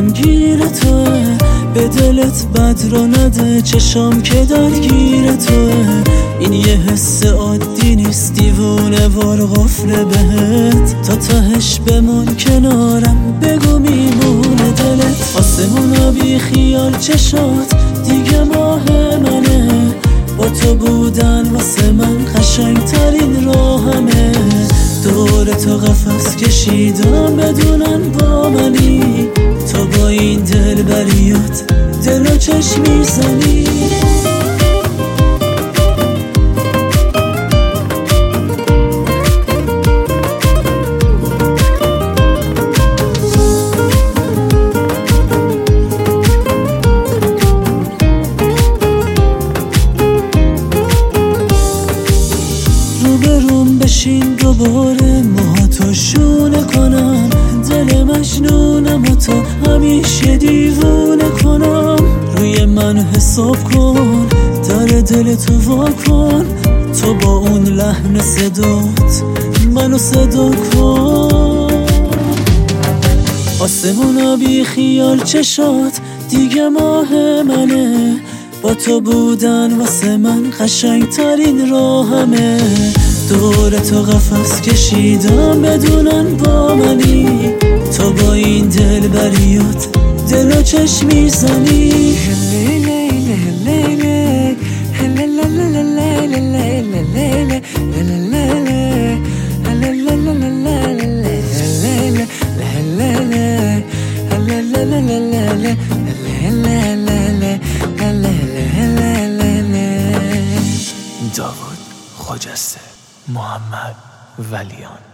گیر توه، به دلت بد رو نده چشام که درگیر توه. این یه حس عادی نیست، دیوونه وار قفل بهت. تا تهش بمون کنارم، بگو میمونه دلت. آسمونا بی خیال چشات دیگه ماه منه، با تو بودن واسه من قشنگ ترین راهمه. دور تو قفس کشیدم بدونن با منی، تو با این دل بریات دل و چشم میزنی. روبروم بشین دوباره، موهاتو شونه کنم، دل مجنونم و تو همیشه دیوونه کنم. روی من حساب کن، در دل تو وا کن، تو با اون لحن صدات منو صدا کن. آسمونا بی خیال چشات دیگه ماه منه، با تو بودن واسه من قشنگ ترین راهمه. دور تو قفس کشیدم بدونن با منی، تو با این دل بریات دل و چشم میزنی. داوود خجسته، محمد ولیان.